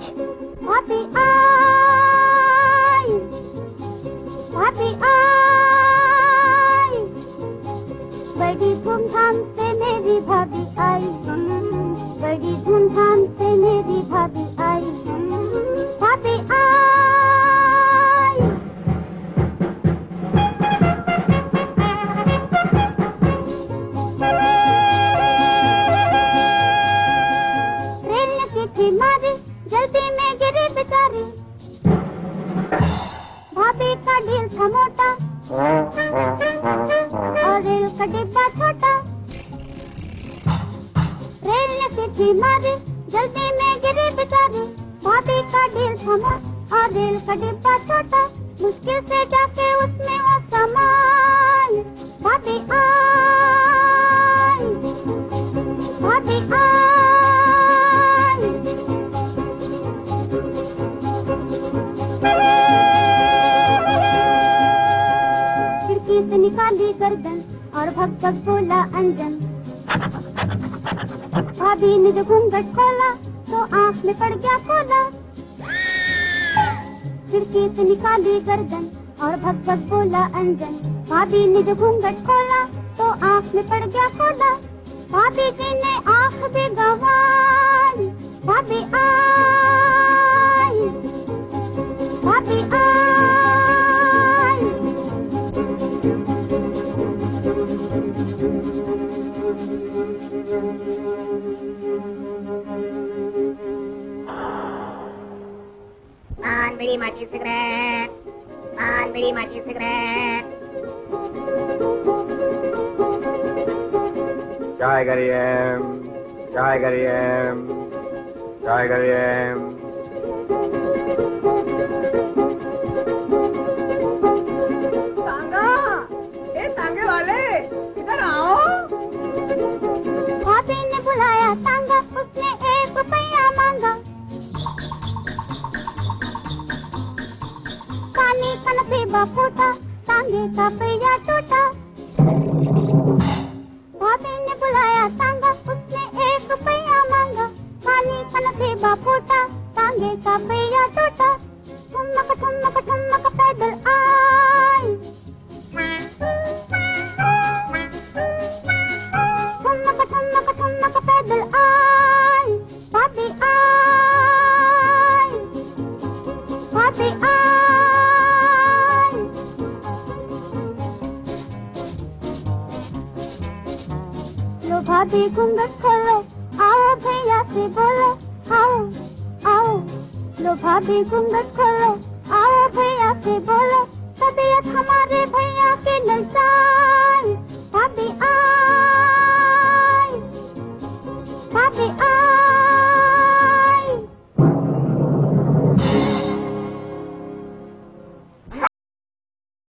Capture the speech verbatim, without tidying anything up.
भाभी आई, भाभी आई, बड़ी धूमधाम से मेरी भाभी आई, बड़ी धूमधाम से मेरी भाभी आई, भाभी आई। रेल ने की थी मारी, जल्दी में गिरी बेचारी, भाभी का दिल था मोटा और रेल का डिब्बा छोटा। रेल ने सीटी मारी, जल्दी में गिरी बेचारी, भाभी का दिल था मोटा और रेल का डिब्बा छोटा। मुश्किल से जाके उसमें वो समाई, भाभी आई, भाभी आई। खिड़की से निकाली गर्दन और भग भग बोला अंजन, भाभी ने जो घूंघट खोला तो आंख में पड़ गया कोला। खिड़की से निकाली गर्दन और भग भग बोला अंजन, भाभी ने जो घूंघट खोला तो आंख में पड़ गया कोला। भाभी जी ने आंख भी गंवाई, भाभी आई, भाभी आई। पान बीड़ी माचिस सिगरेट, पान बीड़ी माचिस सिगरेट। चाय करिए, चाय करिए, चाय करिए। तांगा, ए तांगे वाले, इधर आओ। भाभी ने बुलाया तांगा, उसने एक रुपया मांगा। पानी का नसीबा फूटा, तांगे का पहिया टूटा। भाभी ने बुलाया तांगा, उसने एक रुपया मांगा। पानी का नसीबा फूटा, तांगे का पहिया टूटा। ठुमक ठुमक ठुमक पैदल आई, ठुमक ठुमक ठुमक पैदल आई, भाभी आई, भाभी आई। लो भाभी घूंघट खोलो, आओ भैया से बोलो, आओ आओ। लो भाभी घूंघट खोलो, आओ भैया से बोलो, तबीयत हमारे भैया की ललचाई।